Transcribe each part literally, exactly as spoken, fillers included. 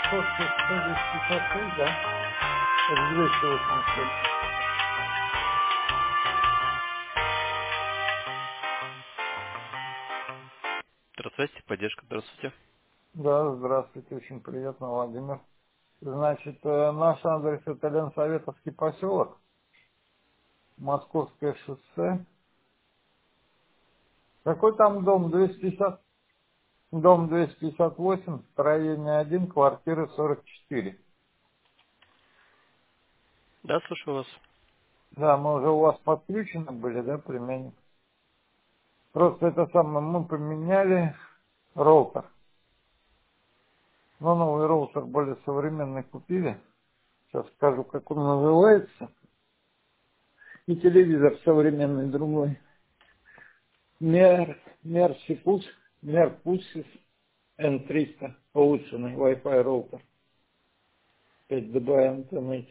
Московская сто шестьдесят шесть, да? Это двести восемьдесят шесть. Здравствуйте, поддержка, здравствуйте. Да, здравствуйте, очень приятно, Владимир. Значит, э, наш адрес это Ленсоветовский поселок, Московское шоссе. Какой там дом? двести пятьдесят? Дом двести пятьдесят восемь, строение один, квартира сорок четыре. Да, слушаю вас. Да, мы уже у вас подключены были, да, племянник? Просто это самое, мы поменяли роутер. Но новый роутер более современный купили. Сейчас скажу, как он называется. И телевизор современный другой. Мер, Мерсикус, Меркусис эн триста, улучшенный Wi-Fi роутер. пять дэ бэ антенны.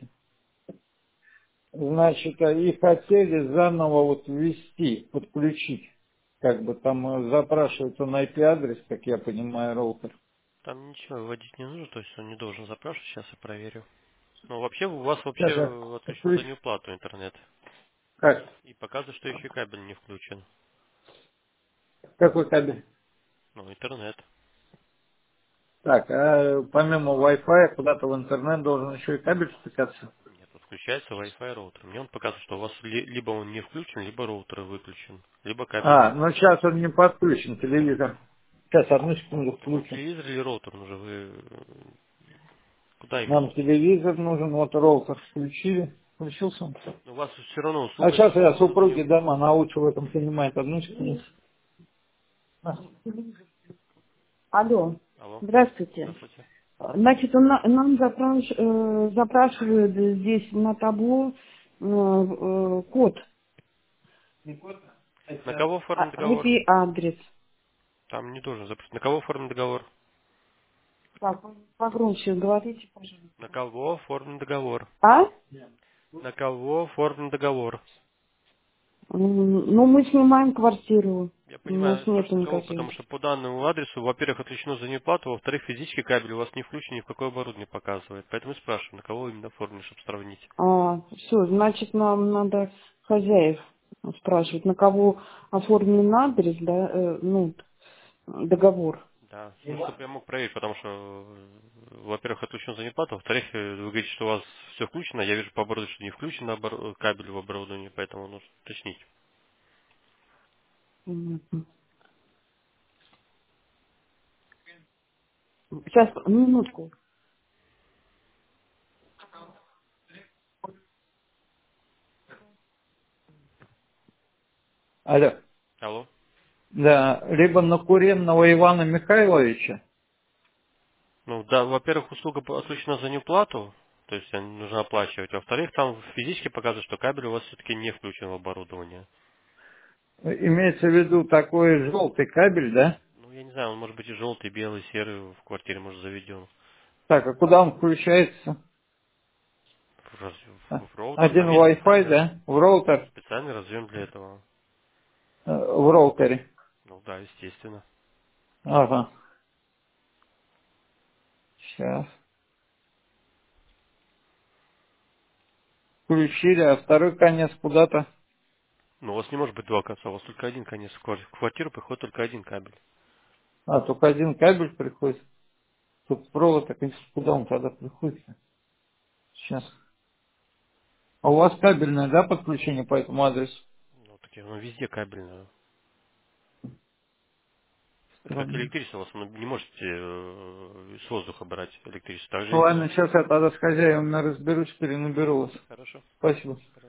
Значит, а и хотели заново вот ввести, подключить. Как бы там э, запрашивается на ай пи-адрес, как я понимаю, роутер. Там ничего вводить не нужно, то есть он не должен запрашивать, сейчас я проверю. Ну, вообще, у вас вообще Сейчас я э, отключен за подключу. неуплату интернет. Как? И показывает, что еще и кабель не включен. Какой кабель? Ну, интернет. Так, а помимо Wi-Fi куда-то в интернет должен еще и кабель втыкаться. Нет, вот включается Wi-Fi роутер. Мне он показывает, что у вас ли- либо он не включен, либо роутер выключен, либо кабель не А, ну включен. сейчас он не подключен, телевизор. Сейчас, одну секунду Так вам включим. телевизор или роутер нужен? Вы э, куда именно? Нам телевизор нужен, вот роутер включили. Включился он. Ну, у вас все равно А услуга, сейчас я услуга за супруге дам, неуплату. она лучше в этом понимает. Одну секунду. А, Алло, Алло, здравствуйте. здравствуйте. Значит, он на- нам запраш- э, запрашивают здесь на табло э, э, код, Не код, На это кого оформлен а- договор? ай пи-адрес. Там не должен запрашивать. На кого оформлен договор? Так, погромче говорите, пожалуйста. На кого оформлен договор? А? На кого оформлен договор? М, Ну, мы снимаем квартиру. Я У нас понимаю, я нету спрашиваю, на кого, никаких. потому что по данному адресу, во-первых, отключено за неуплату, во-вторых, физический кабель у вас не включен, ни в какое оборудование показывает. Поэтому и спрашиваю, на кого именно оформлен, чтобы сравнить. А, все, значит, нам надо хозяев спрашивать, на кого оформлен адрес, да, э, ну, договор. Да, ну, чтобы я мог проверить, потому что, э, во-первых, отключен за неуплату, во-вторых, э, вы говорите, что у вас все включено, я вижу по оборудованию, что не включен обор- кабель в оборудовании, поэтому нужно уточнить. Мгм. Сейчас, минутку. Алло. Алло? Да, либо на Куренного Ивана Михайловича. Ну да, во-первых, услуга по- отключена за неуплату, то есть э, нужно оплачивать. Во-вторых, там физически показывает, что кабель у вас все-таки не включен в оборудование. Имеется в виду такой желтый кабель, да? Ну, я не знаю, он может быть и желтый, и белый, и серый в квартире может заведен. Так, а куда он включается? В, раз- А, в- в роутер Один там есть Wi-Fi, специальный, да? В роутер, специальный разъем для этого. э, в роутере. Ну да, естественно. Ага, сейчас. Включили, а второй конец куда-то. Но у вас не может быть два конца, у вас только один конец. В квар- в квартиру приходит только один кабель. А, только один кабель приходит. Тут провод, так и куда он тогда приходит? Сейчас. А у вас кабельное, да, подключение по этому адресу? Ну, так я- ну, везде кабельно. Это как Странно. электричество, у вас ну, не можете э, с воздуха брать электричество. Так же и Ладно, здесь. сейчас я тогда с хозяином разберусь, перенаберу вас. Хорошо. Спасибо.